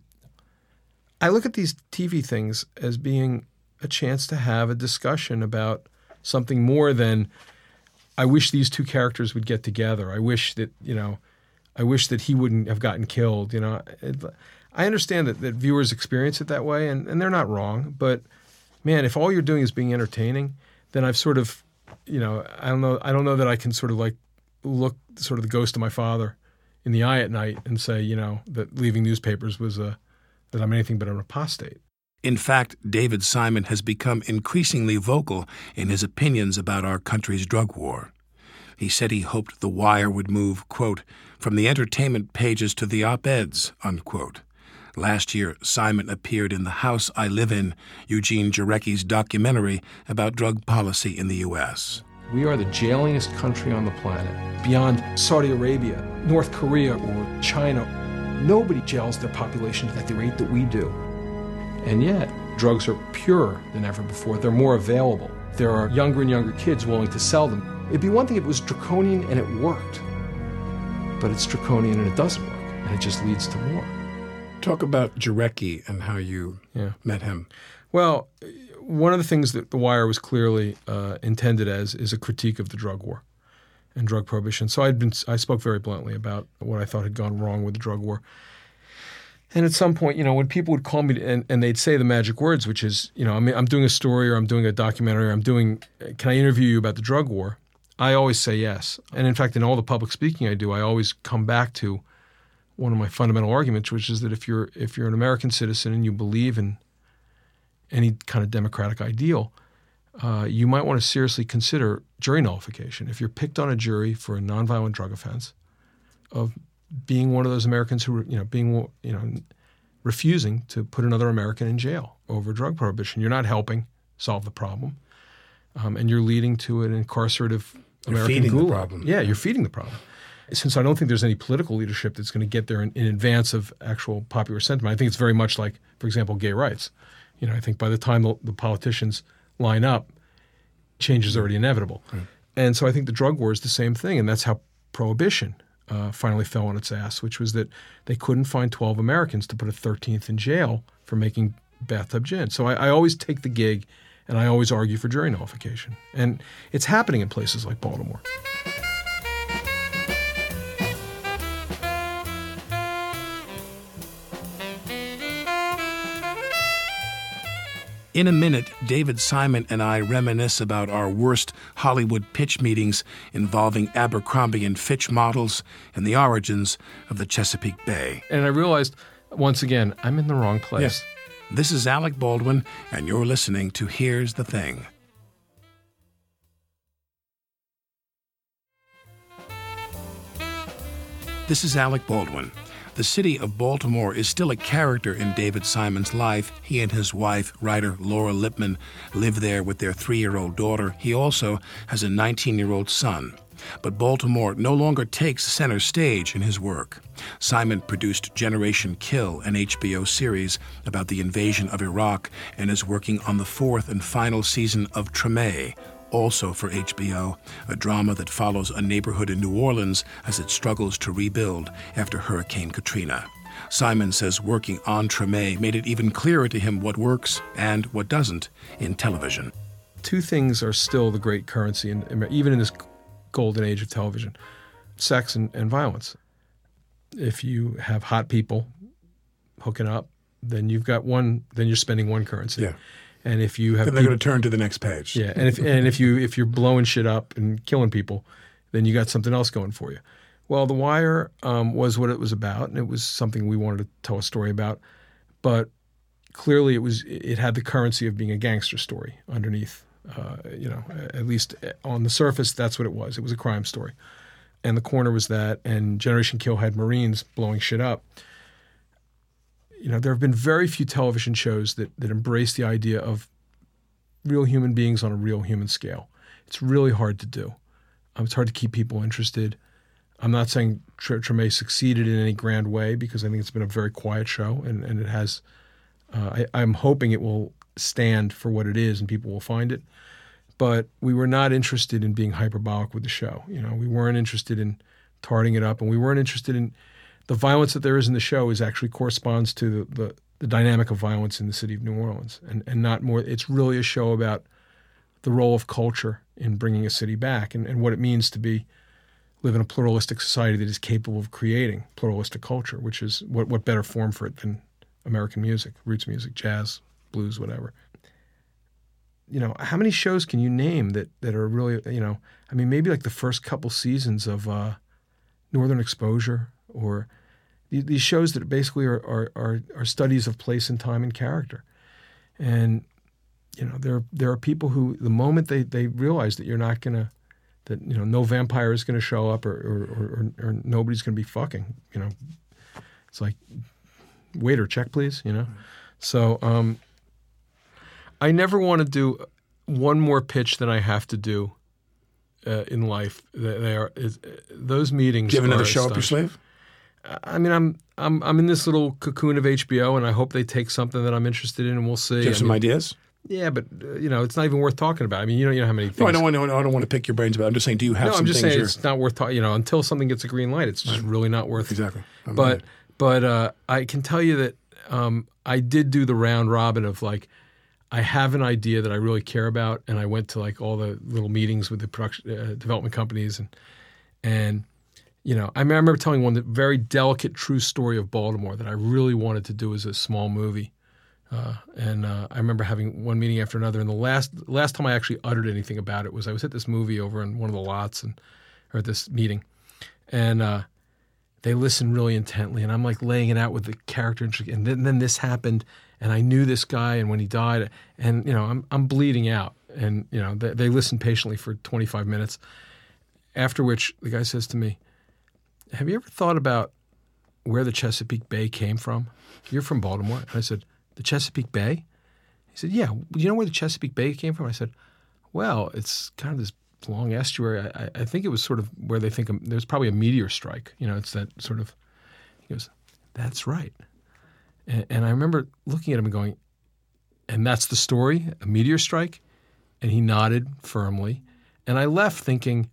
Speaker 6: I look at these T V things as being a chance to have a discussion about something more than, I wish these two characters would get together. I wish that, you know, I wish that he wouldn't have gotten killed. You know, it, I understand that, that viewers experience it that way, and, and they're not wrong. But man, if all you're doing is being entertaining, then I've sort of, you know, I don't know, I don't know that I can sort of like look sort of the ghost of my father in the eye at night and say, you know, that leaving newspapers was a, that I'm anything but an apostate.
Speaker 1: In fact, David Simon has become increasingly vocal in his opinions about our country's drug war. He said he hoped The Wire would move, quote, from the entertainment pages to the op-eds, unquote. Last year, Simon appeared in The House I Live In, Eugene Jarecki's documentary about drug policy in the U S
Speaker 6: We are the jailingest country on the planet. Beyond Saudi Arabia, North Korea, or China, nobody jails their population at the rate that we do. And yet, drugs are purer than ever before. They're more available. There are younger and younger kids willing to sell them. It'd be one thing if it was draconian and it worked. But it's draconian and it doesn't work. And it just leads to more.
Speaker 1: Talk about Jarecki and how you
Speaker 6: Yeah.
Speaker 1: met him.
Speaker 6: Well, one of the things that The Wire was clearly uh, intended as is a critique of the drug war and drug prohibition. So I'd been, I spoke very bluntly about what I thought had gone wrong with the drug war. And at some point, you know, when people would call me and, and they'd say the magic words, which is, you know, I mean, I'm doing a story or I'm doing a documentary or I'm doing, can I interview you about the drug war? I always say yes. And in fact, in all the public speaking I do, I always come back to one of my fundamental arguments, which is that if you're if you're an American citizen and you believe in any kind of democratic ideal, uh, you might want to seriously consider jury nullification. If you're picked on a jury for a nonviolent drug offense, of being one of those Americans who, you know, being, you know, refusing to put another American in jail over drug prohibition, you're not helping solve the problem, um, and you're leading to an incarcerative
Speaker 1: You're
Speaker 6: American
Speaker 1: feeding the
Speaker 6: gulag.
Speaker 1: problem.
Speaker 6: Yeah, you're feeding the problem. Since I don't think there's any political leadership that's going to get there in, in advance of actual popular sentiment, I think it's very much like, for example, gay rights. You know, I think by the time the, the politicians line up, change is already inevitable.
Speaker 1: Right.
Speaker 6: And so I think the drug war is the same thing, and that's how prohibition uh, finally fell on its ass, which was that they couldn't find twelve Americans to put a thirteenth in jail for making bathtub gin. So I, I always take the gig, and I always argue for jury nullification. And it's happening in places like Baltimore.
Speaker 1: In a minute, David Simon and I reminisce about our worst Hollywood pitch meetings involving Abercrombie and Fitch models and the origins of the Chesapeake Bay.
Speaker 6: And I realized, once again, I'm in the wrong place.
Speaker 1: Yes. This is Alec Baldwin, and you're listening to Here's the Thing. This is Alec Baldwin. The city of Baltimore is still a character in David Simon's life. He and his wife, writer Laura Lipman, live there with their three-year-old daughter. He also has a nineteen-year-old son. But Baltimore no longer takes center stage in his work. Simon produced Generation Kill, an H B O series about the invasion of Iraq, and is working on the fourth and final season of Treme, also for H B O, a drama that follows a neighborhood in New Orleans as it struggles to rebuild after Hurricane Katrina. Simon says working on Treme made it even clearer to him what works and what doesn't in television.
Speaker 6: Two things are still the great currency, in, even in this golden age of television: sex and, and violence. If you have hot people hooking up, then you've got one, then you're spending one currency.
Speaker 1: Yeah.
Speaker 6: And if you have
Speaker 1: Then they're
Speaker 6: peop-
Speaker 1: going to turn to the next page.
Speaker 6: Yeah, and if and if you if you're blowing shit up and killing people, then you got something else going for you. Well, The Wire um, was what it was about, and it was something we wanted to tell a story about. But clearly, it was it had the currency of being a gangster story underneath Uh, you know, at least on the surface, that's what it was. It was a crime story. And The Corner was that, and Generation Kill had Marines blowing shit up. You know, there have been very few television shows that, that embrace the idea of real human beings on a real human scale. It's really hard to do. Um, it's hard to keep people interested. I'm not saying Tr- Treme succeeded in any grand way, because I think it's been a very quiet show, and, and it has uh, I, I'm hoping it will stand for what it is and people will find it. But we were not interested in being hyperbolic with the show. You know, we weren't interested in tarting it up, and we weren't interested in the violence that there is in the show is actually corresponds to the, the, the dynamic of violence in the city of New Orleans, and, and not more. It's really a show about the role of culture in bringing a city back, and, and what it means to be live in a pluralistic society that is capable of creating pluralistic culture, which is what, what better form for it than American music, roots music, jazz, blues, whatever. You know, how many shows can you name that, that are really, you know, I mean, maybe like the first couple seasons of uh, Northern Exposure, or th- these shows that basically are, are, are, are studies of place and time and character. And, you know, there, there are people who, the moment they, they realize that you're not going to, that, you know, no vampire is going to show up, or, or, or, or nobody's going to be fucking, you know, it's like, waiter, check please, you know? So, um, I never want to do one more pitch than I have to do uh, in life. They, they are is, uh, those meetings.
Speaker 1: Do you have another
Speaker 6: are
Speaker 1: show up your sleeve?
Speaker 6: I mean, I'm I'm I'm in this little cocoon of H B O, and I hope they take something that I'm interested in, and we'll see.
Speaker 1: Do you have
Speaker 6: I
Speaker 1: some
Speaker 6: mean,
Speaker 1: ideas?
Speaker 6: Yeah, but uh, you know, it's not even worth talking about. I mean, you know, you know how many things.
Speaker 1: No, I don't want to. I don't want to pick your brains about it. I'm just saying, do you have
Speaker 6: no,
Speaker 1: some
Speaker 6: I'm just
Speaker 1: things
Speaker 6: saying
Speaker 1: you're...
Speaker 6: it's not worth talking. You know, until something gets a green light, it's just really not worth.
Speaker 1: Exactly. I'm
Speaker 6: but
Speaker 1: right.
Speaker 6: but uh, I can tell you that um, I did do the round robin of like, I have an idea that I really care about, and I went to like all the little meetings with the production uh, development companies, and and you know, I remember telling one that very delicate, true story of Baltimore that I really wanted to do as a small movie, uh, and uh, I remember having one meeting after another. And the last last time I actually uttered anything about it was I was at this movie over in one of the lots, and or at this meeting, and uh, they listened really intently, and I'm like laying it out with the character, and then, then this happened. And I knew this guy, and when he died, and you know, I'm I'm bleeding out, and you know, they, they listened patiently for twenty-five minutes. After which, the guy says to me, "Have you ever thought about where the Chesapeake Bay came from? You're from Baltimore." And I said, "The Chesapeake Bay?" He said, "Yeah. Do you know where the Chesapeake Bay came from?" I said, "Well, it's kind of this long estuary. I, I think it was sort of where they think a, there's probably a meteor strike. You know, it's that sort of." He goes, "That's right." And, and I remember looking at him and going, "And that's the story, a meteor strike?" And he nodded firmly. And I left thinking,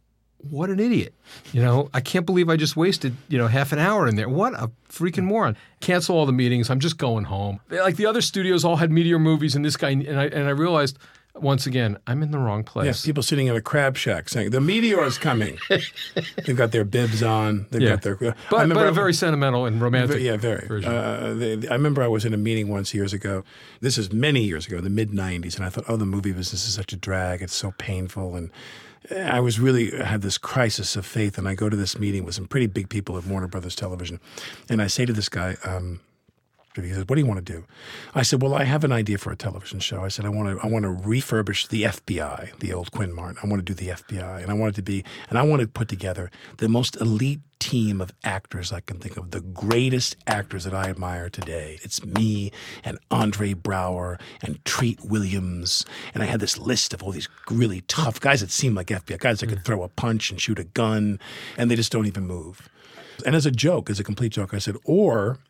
Speaker 6: what an idiot. You know, I can't believe I just wasted, you know, half an hour in there. What a freaking moron. Cancel all the meetings. I'm just going home. Like the other studios all had meteor movies, and this guy, and I, and I realized, once again, I'm in the wrong place.
Speaker 1: Yeah, people sitting in a crab shack saying, the meteor is coming. They've got their bibs on. They've
Speaker 6: Yeah.
Speaker 1: got their...
Speaker 6: But, but a very sentimental and romantic
Speaker 1: Yeah, very.
Speaker 6: version.
Speaker 1: Uh, they, I remember I was in a meeting once years ago. This is many years ago, the mid nineties, and I thought, oh, the movie business is such a drag. It's so painful. And I was really had this crisis of faith, and I go to this meeting with some pretty big people at Warner Brothers Television, and I say to this guy... Um, he says, "What do you want to do?" I said, "Well, I have an idea for a television show." I said, "I want to, I want to refurbish the F B I, the old Quinn Martin. I want to do the F B I, and I want it to be, and I want to put together the most elite team of actors I can think of, the greatest actors that I admire today. It's me and Andre Braugher and Treat Williams, and I had this list of all these really tough guys that seemed like F B I guys that could throw a punch and shoot a gun, and they just don't even move." And as a joke, as a complete joke, I said, "Or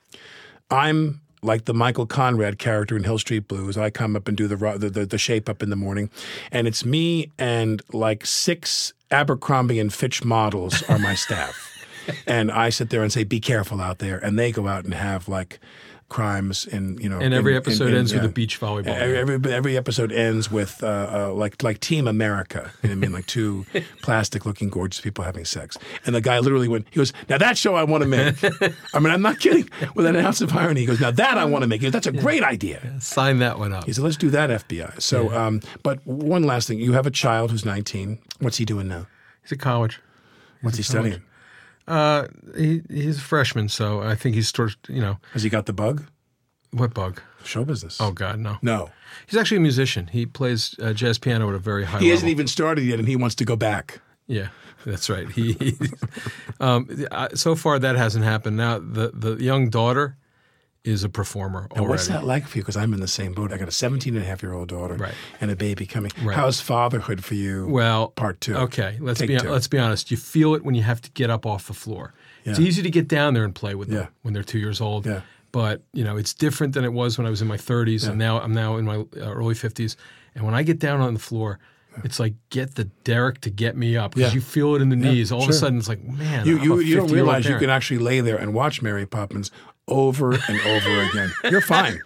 Speaker 1: I'm like the Michael Conrad character in Hill Street Blues. I come up and do the, the the the shape up in the morning, and it's me and like six Abercrombie and Fitch models are my staff, and I sit there and say, 'Be careful out there,' and they go out and have like crimes in you know.
Speaker 6: And every
Speaker 1: in,
Speaker 6: episode
Speaker 1: in, in,
Speaker 6: ends
Speaker 1: yeah.
Speaker 6: with a beach volleyball.
Speaker 1: Every, every every episode ends with uh, uh, like like Team America. You know what I mean? Like two plastic-looking, gorgeous people having sex. And the guy literally went. He goes, "Now that show I want to make." I mean, I'm not kidding. With an ounce of irony, he goes, "Now that I want to make." He goes, "That's a great idea."
Speaker 6: Sign that one up.
Speaker 1: He said, "Let's do that F B I." So,
Speaker 6: Yeah.
Speaker 1: um, but one last thing. You have a child who's nineteen. What's he doing now?
Speaker 6: He's at college.
Speaker 1: What's he studying?
Speaker 6: Uh, he, he's a freshman, so I think he's sort of, you know.
Speaker 1: Has he got the bug?
Speaker 6: What bug?
Speaker 1: Show business.
Speaker 6: Oh, God, no.
Speaker 1: No.
Speaker 6: He's actually a musician. He plays uh, jazz piano at a very high
Speaker 1: He
Speaker 6: level.
Speaker 1: hasn't even started yet, and he wants to go back.
Speaker 6: Yeah, that's right. He, he um, so far that hasn't happened. Now the the young daughter is a performer already.
Speaker 1: And what's that like for you? Because I'm in the same boat. I got a seventeen and a half year old daughter
Speaker 6: Right.
Speaker 1: and a baby coming.
Speaker 6: Right.
Speaker 1: How's fatherhood for you?
Speaker 6: Well,
Speaker 1: part two.
Speaker 6: Okay, let's
Speaker 1: Take
Speaker 6: be
Speaker 1: two.
Speaker 6: let's be honest. You feel it when you have to get up off the floor. It's
Speaker 1: Yeah.
Speaker 6: easy to get down there and play with them
Speaker 1: Yeah.
Speaker 6: when they're two years old.
Speaker 1: Yeah.
Speaker 6: But you know, it's different than it was when I was in my thirties, and now I'm now in my uh, early fifties. And when I get down on the floor, it's like get the derrick to get me up because
Speaker 1: Yeah.
Speaker 6: you feel it in the
Speaker 1: Yeah,
Speaker 6: knees. All
Speaker 1: sure.
Speaker 6: of a sudden, it's like, man,
Speaker 1: You
Speaker 6: I'm
Speaker 1: you,
Speaker 6: a
Speaker 1: you don't
Speaker 6: fifty-year-old
Speaker 1: realize you
Speaker 6: parent.
Speaker 1: can actually lay there and watch Mary Poppins over and over again. You're fine.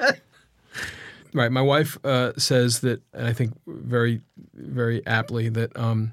Speaker 6: Right. My wife uh, says that, and I think very, very aptly, that um,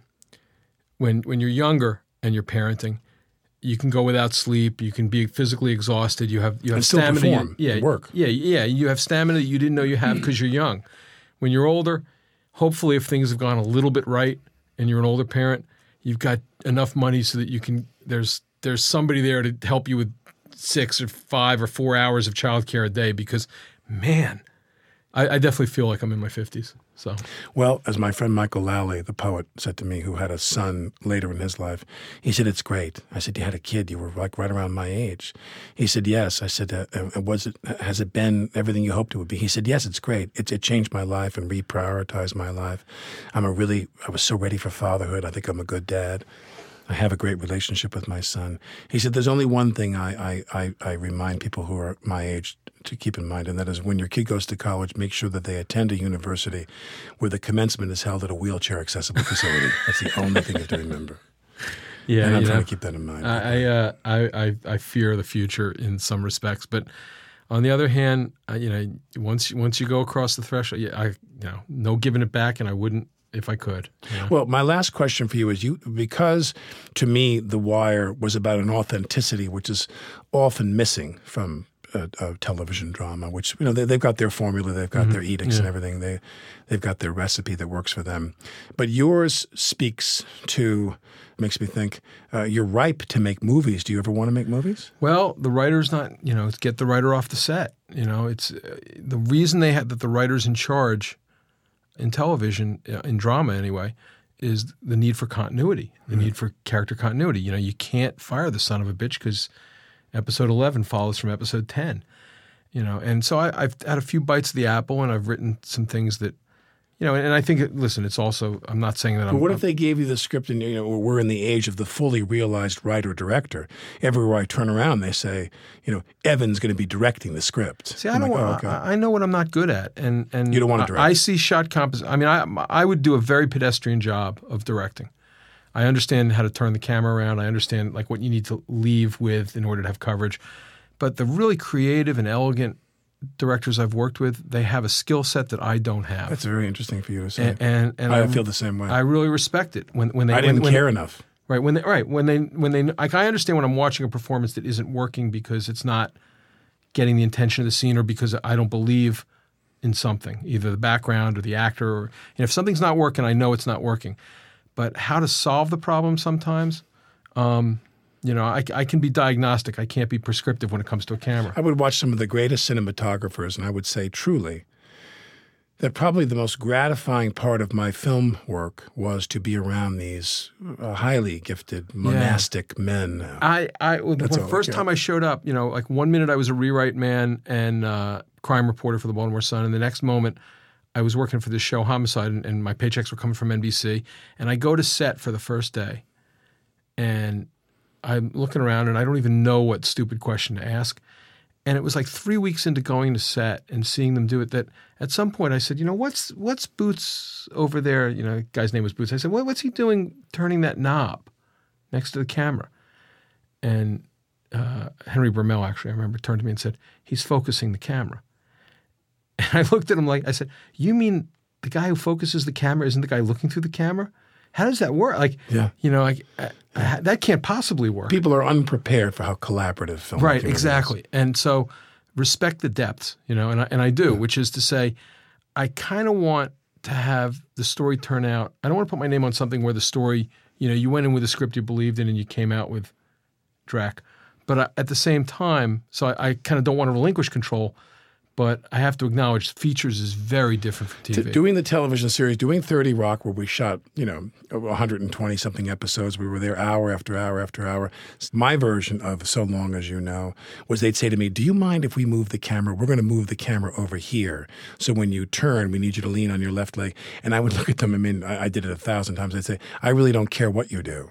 Speaker 6: when when you're younger and you're parenting, you can go without sleep. You can be physically exhausted. You have you have
Speaker 1: And still
Speaker 6: stamina. you-
Speaker 1: perform
Speaker 6: yeah,
Speaker 1: and work.
Speaker 6: Yeah, yeah. You have stamina that you didn't know you have because you're young. When you're older, hopefully, if things have gone a little bit right and you're an older parent, you've got enough money so that you can. There's there's somebody there to help you with six or five or four hours of childcare a day because, man, I, I definitely feel like I'm in my fifties. So
Speaker 1: Well, as my friend Michael Lally, the poet, said to me, who had a son later in his life, he said, "It's great." I said, "You had a kid. You were like right around my age." He said, "Yes." I said, uh, uh, "Was it? Has it been everything you hoped it would be?" He said, "Yes, it's great. It, it changed my life and reprioritized my life. I'm a really. I was so ready for fatherhood. I think I'm a good dad. I have a great relationship with my son." He said, "There's only one thing I, I, I, I remind people who are my age to keep in mind, and that is when your kid goes to college, make sure that they attend a university where the commencement is held at a wheelchair-accessible facility. That's the only thing you have to remember."
Speaker 6: yeah,
Speaker 1: And I'm
Speaker 6: you
Speaker 1: trying
Speaker 6: know,
Speaker 1: to keep that in mind.
Speaker 6: I I, uh, I I I fear the future in some respects, but on the other hand, uh, you know, once once you go across the threshold, yeah, I you know, no giving it back, and I wouldn't if I could. You know?
Speaker 1: Well, my last question for you is you because to me The Wire was about an authenticity which is often missing from a, a television drama. Which you know they, they've got their formula, they've got their edicts and everything. They they've got their recipe that works for them. But yours speaks to makes me think uh, you're ripe to make movies. Do you ever want to make movies?
Speaker 6: Well, the writer's not, you know, get the writer off the set. You know, it's uh, the reason they had that the writer's in charge in television, uh, in drama anyway, is the need for continuity, the need for character continuity. You know, you can't fire the son of a bitch because episode eleven follows from episode ten. You know, and so I, I've had a few bites of the apple, and I've written some things that, you know, and, and I think, listen, it's also, I'm not saying that I'm.
Speaker 1: But what if
Speaker 6: I'm-
Speaker 1: they gave you the script and you know we're in the age of the fully realized writer director? Everywhere I turn around, they say, you know, Evan's going to be directing the script.
Speaker 6: See, I
Speaker 1: I'm
Speaker 6: don't.
Speaker 1: like,
Speaker 6: want,
Speaker 1: oh, okay.
Speaker 6: I, I know what I'm not good at, and and
Speaker 1: You don't wanna
Speaker 6: I-
Speaker 1: direct.
Speaker 6: I see shot composition. I mean, I I would do a very pedestrian job of directing. I understand how to turn the camera around. I understand like what you need to leave with in order to have coverage. But the really creative and elegant directors I've worked with, they have a skill set that I don't have.
Speaker 1: That's very interesting for you to say.
Speaker 6: and and, and
Speaker 1: I feel the same way.
Speaker 6: I really respect it when when they
Speaker 1: I didn't
Speaker 6: when, when
Speaker 1: care enough.
Speaker 6: Right when they right when they when they like I understand when I'm watching a performance that isn't working because it's not getting the intention of the scene or because I don't believe in something, either the background or the actor, or you know, if something's not working, I know it's not working. But how to solve the problem sometimes, um, you know, I, I can be diagnostic. I can't be prescriptive when it comes to a camera.
Speaker 1: I would watch some of the greatest cinematographers, and I would say truly that probably the most gratifying part of my film work was to be around these uh, highly gifted monastic men.
Speaker 6: I, I well, the
Speaker 1: That's all I
Speaker 6: first
Speaker 1: got.
Speaker 6: time I showed up, you know, like one minute I was a rewrite man and uh, crime reporter for the Baltimore Sun, and the next moment I was working for this show Homicide, and, and my paychecks were coming from N B C. And I go to set for the first day, and I'm looking around, and I don't even know what stupid question to ask. And it was like three weeks into going to set and seeing them do it that at some point I said, you know, what's what's Boots over there? You know, the guy's name was Boots. I said, what, what's he doing turning that knob next to the camera? And uh, Henry Burmell, actually, I remember, turned to me and said, he's focusing the camera. And I looked at him like, I said, you mean the guy who focuses the camera isn't the guy looking through the camera? How does that work? Like,
Speaker 1: Yeah.
Speaker 6: you know, like I, I, that can't possibly work.
Speaker 1: People are unprepared for how collaborative film
Speaker 6: Right, exactly. And so respect the depths, you know, and I, and I do, which is to say I kind of want to have the story turn out. I don't want to put my name on something where the story, you know, you went in with a script you believed in and you came out with, T R A C. But I, at the same time, so I, I kind of don't want to relinquish control. I, I kind of don't want to relinquish control. I, I want to have the story turn out. I don't want to put my name on something where the story, you know, you went in with a script you believed in and you came out with Drac. But I, at the same time, so I, I kind of don't want to relinquish control. But I have to acknowledge features is very different from T V.
Speaker 1: T- doing the television series, doing thirty Rock, where we shot, you know, one hundred twenty something episodes, we were there hour after hour after hour. My version of So Long As You Know was they'd say to me, do you mind if we move the camera? We're going to move the camera over here. So when you turn, we need you to lean on your left leg. And I would look at them, I mean, I, I did it a thousand times. I'd say, I really don't care what you do.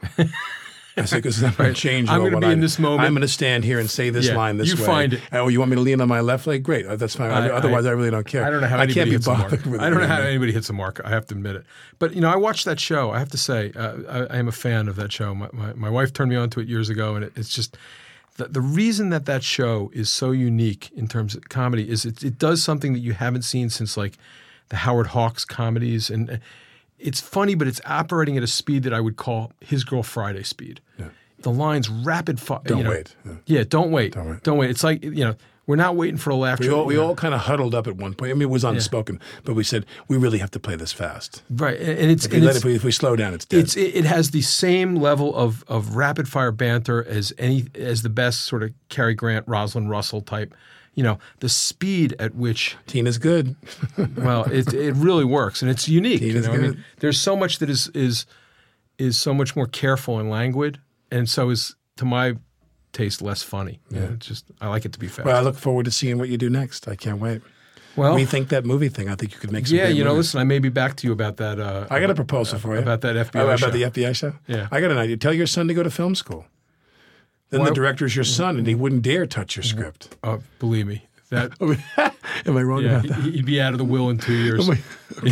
Speaker 1: I said, because I'm going to change.
Speaker 6: I'm going to be
Speaker 1: I,
Speaker 6: in this moment.
Speaker 1: I'm going to stand here and say this
Speaker 6: Yeah,
Speaker 1: line this
Speaker 6: you
Speaker 1: way.
Speaker 6: find it.
Speaker 1: Oh, you want me to lean on my left leg? Great. Oh, that's fine.
Speaker 6: I-
Speaker 1: Otherwise, I,
Speaker 6: I-
Speaker 1: really don't care.
Speaker 6: I don't know how
Speaker 1: I
Speaker 6: anybody
Speaker 1: can't be
Speaker 6: hits a mark.
Speaker 1: bothered with
Speaker 6: I
Speaker 1: it
Speaker 6: don't know how
Speaker 1: anymore.
Speaker 6: anybody hits a mark. I have to admit it. But you know, I watched that show. I have to say, uh, I, I am a fan of that show. My, my, my wife turned me on to it years ago, and it, it's just the, the reason that that show is so unique in terms of comedy is it, it does something that you haven't seen since like the Howard Hawks comedies, and it's funny, but it's operating at a speed that I would call His Girl Friday speed.
Speaker 1: Yeah.
Speaker 6: The line's rapid fire.
Speaker 1: Don't
Speaker 6: you know,
Speaker 1: wait. Yeah.
Speaker 6: Yeah, don't wait.
Speaker 1: Don't wait.
Speaker 6: Don't wait. It's like, you know, we're not waiting for the laughter.
Speaker 1: We all, we
Speaker 6: you know.
Speaker 1: all kind of huddled up at one point. I mean, it was unspoken, but we said, we really have to play this fast.
Speaker 6: Right, and and it's
Speaker 1: If we,
Speaker 6: and
Speaker 1: let,
Speaker 6: it's,
Speaker 1: if we, if we slow down, it's dead.
Speaker 6: it's it, it has the same level of of rapid fire banter as any as the best sort of Cary Grant, Rosalind Russell type. You know, the speed at which
Speaker 1: Tina's good.
Speaker 6: well, it it really works, and it's unique. You
Speaker 1: Tina's
Speaker 6: know, I mean,
Speaker 1: good.
Speaker 6: there's so much that is is is so much more careful and languid, and so is, to my taste, less funny. You know, it's just I like it to be fast.
Speaker 1: Well, I look forward to seeing what you do next. I can't wait.
Speaker 6: Well,
Speaker 1: Rethink that movie thing. I think you could make some
Speaker 6: yeah,
Speaker 1: great
Speaker 6: you know,
Speaker 1: movies.
Speaker 6: listen, I may be back to you about that. Uh,
Speaker 1: I got a proposal for you.
Speaker 6: about that F B I
Speaker 1: Oh, about
Speaker 6: show.
Speaker 1: the F B I show?
Speaker 6: Yeah.
Speaker 1: I got an idea. Tell your son to go to film school. Then
Speaker 6: Why-
Speaker 1: the director's your son, and he wouldn't dare touch your script.
Speaker 6: Oh, believe me, that
Speaker 1: Am I wrong
Speaker 6: yeah,
Speaker 1: about that?
Speaker 6: he- he'd be out of the will in two years.
Speaker 1: my-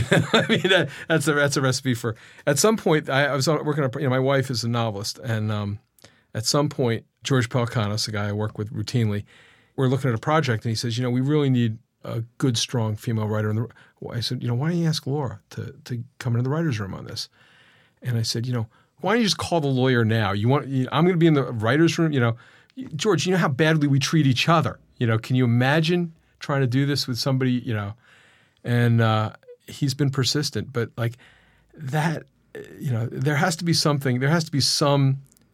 Speaker 6: I mean, that, that's a that's a recipe for. At some point, I, I was on- working on. You know, my wife is a novelist, and um, at some point, George Pelkanos, a guy I work with routinely, we're looking at a project, and he says, you know, we really need a good, strong female writer in the. I said, you know, why don't you ask Laura to to come into the writers' room on this? And I said, you know, why don't you just call the lawyer now? You want? You, I'm going to be in the writers' room. You know, George, you know how badly we treat each other. You know, can you imagine trying to do this with somebody? You know, and uh, he's been persistent, but like that, you know, there has to be something. There has to be some.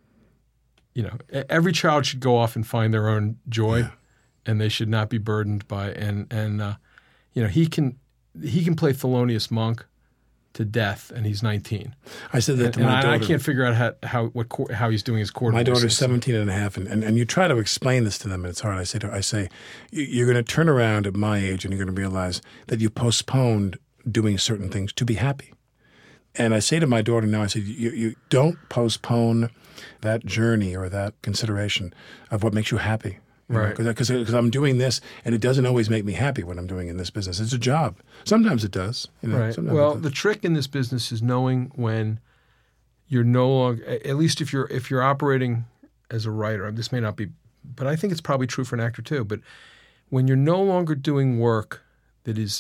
Speaker 6: You know, e- every child should go off and find their own joy,
Speaker 1: Yeah.
Speaker 6: and they should not be burdened by. And and uh, you know, he can he can play Thelonious Monk to death, and he's nineteen.
Speaker 1: I said that
Speaker 6: And,
Speaker 1: to
Speaker 6: and
Speaker 1: my
Speaker 6: I,
Speaker 1: daughter.
Speaker 6: I can't figure out how how what chord, how he's doing his chord.
Speaker 1: My daughter's
Speaker 6: voices.
Speaker 1: seventeen and a half, and, and, and you try to explain this to them, and it's hard. I say, to, I say, "You- you're going to turn around at my age, and you're going to realize that you postponed doing certain things to be happy. And I say to my daughter now, I said, you, you don't postpone that journey or that consideration of what makes you happy.
Speaker 6: Right.
Speaker 1: Because I'm doing this, and it doesn't always make me happy what I'm doing in this business. It's a job. Sometimes it does. You know,
Speaker 6: Right.
Speaker 1: sometimes
Speaker 6: Well,
Speaker 1: it does.
Speaker 6: the trick in this business is knowing when you're no longer. At least if you're if you're operating as a writer, this may not be, but I think it's probably true for an actor too. But when you're no longer doing work that is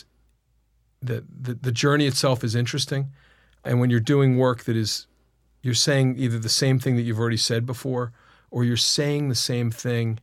Speaker 6: that the, the journey itself is interesting, and when you're doing work that is you're saying either the same thing that you've already said before, or you're saying the same thing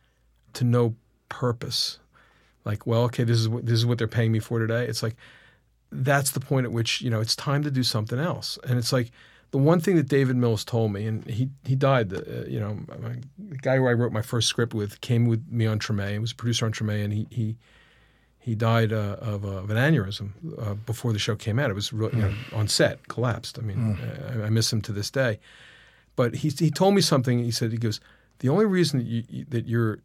Speaker 6: to no purpose. Like, well, okay, this is what this is what they're paying me for today. It's like that's the point at which, you know, it's time to do something else. And it's like the one thing that David Mills told me, and he he died. Uh, you know, the guy who I wrote my first script with came with me on Treme. He was a producer on Treme, and he he he died uh, of, uh, of an aneurysm uh, before the show came out. It was real, you know, on set, collapsed. I mean, I, I miss him to this day. But he he told me something. He said, he goes, the only reason that you that you're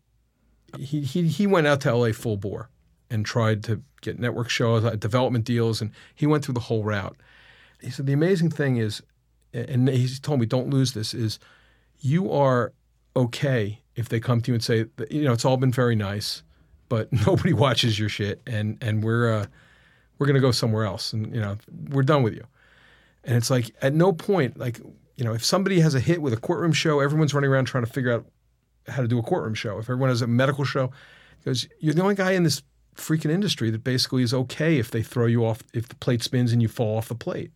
Speaker 6: he he he went out to L A full bore and tried to get network shows, uh, development deals, and he went through the whole route. He said the amazing thing is, and he's told me, don't lose this, is you are okay if they come to you and say, you know, it's all been very nice, but nobody watches your shit, and and we're uh, we're going to go somewhere else, and you know, we're done with you. And it's like at no point, like, you know, if somebody has a hit with a courtroom show, everyone's running around trying to figure out how to do a courtroom show. If everyone has a medical show, because you're the only guy in this freaking industry that basically is okay if they throw you off, if the plate spins and you fall off the plate.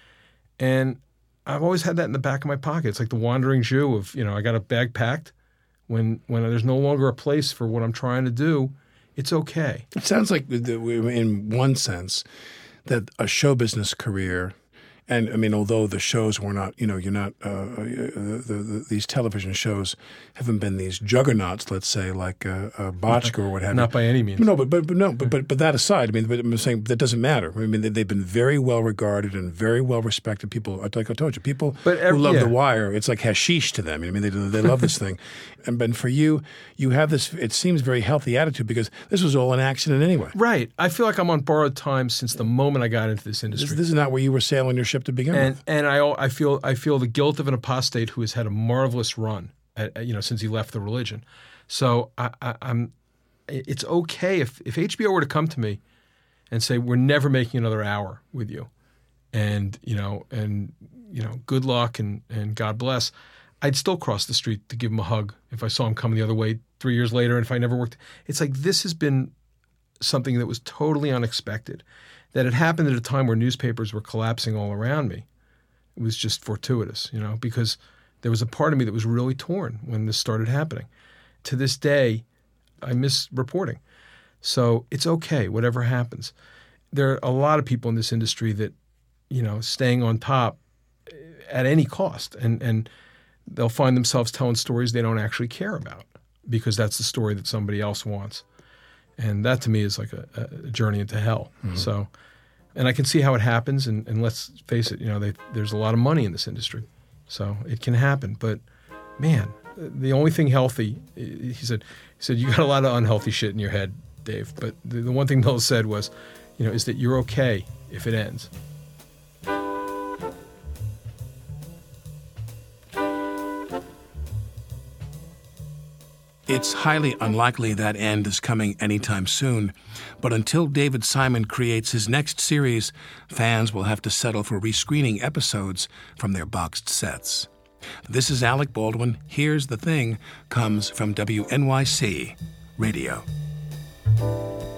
Speaker 6: And I've always had that in the back of my pocket. It's like the wandering Jew of, you know, I got a bag packed. When when there's no longer a place for what I'm trying to do, it's okay.
Speaker 1: It sounds like, the- the- in one sense, that a show business career And I mean, although the shows were not, you know, you're not, uh, the, the, the, these television shows haven't been these juggernauts, let's say, like uh, uh, Botchka or what have you.
Speaker 6: Not by any means.
Speaker 1: No, but but, but no, but, but but that aside, I mean, but I'm saying that doesn't matter. I mean, they, they've been very well regarded and very well respected. People, like I told you, people
Speaker 6: But every-
Speaker 1: who love
Speaker 6: yeah.
Speaker 1: The Wire, it's like hashish to them. I mean, they they love this thing. And but for you, you have this. It seems very healthy attitude because this was all an accident anyway.
Speaker 6: Right. I feel like I'm on borrowed time since the moment I got into this
Speaker 1: This,
Speaker 6: industry.
Speaker 1: this is not where you were sailing your ship to begin
Speaker 6: and
Speaker 1: with.
Speaker 6: and I I feel I feel the guilt of an apostate who has had a marvelous run, at, at, you know, since he left the religion. So I, I, I'm. It's okay if if H B O were to come to me and say we're never making another hour with you, and you know and you know good luck and and God bless. I'd still cross the street to give him a hug if I saw him coming the other way three years later, and if I never worked. It's like this has been something that was totally unexpected, that it happened at a time where newspapers were collapsing all around me. It was just fortuitous, you know, because there was a part of me that was really torn when this started happening. To this day, I miss reporting. So it's okay, whatever happens. There are a lot of people in this industry that, you know, staying on top at any cost, and and they'll find themselves telling stories they don't actually care about because that's the story that somebody else wants. And that to me is like a, a journey into hell. Mm-hmm. So, and I can see how it happens. And, and let's face it, you know, they, there's a lot of money in this industry, so it can happen. But man, the only thing healthy, he said, he said, you got a lot of unhealthy shit in your head, Dave. But the, the one thing Bill said was, you know, is that you're okay if it ends.
Speaker 1: It's highly unlikely that end is coming anytime soon, but until David Simon creates his next series, fans will have to settle for rescreening episodes from their boxed sets. This is Alec Baldwin. Here's the Thing comes from W N Y C Radio.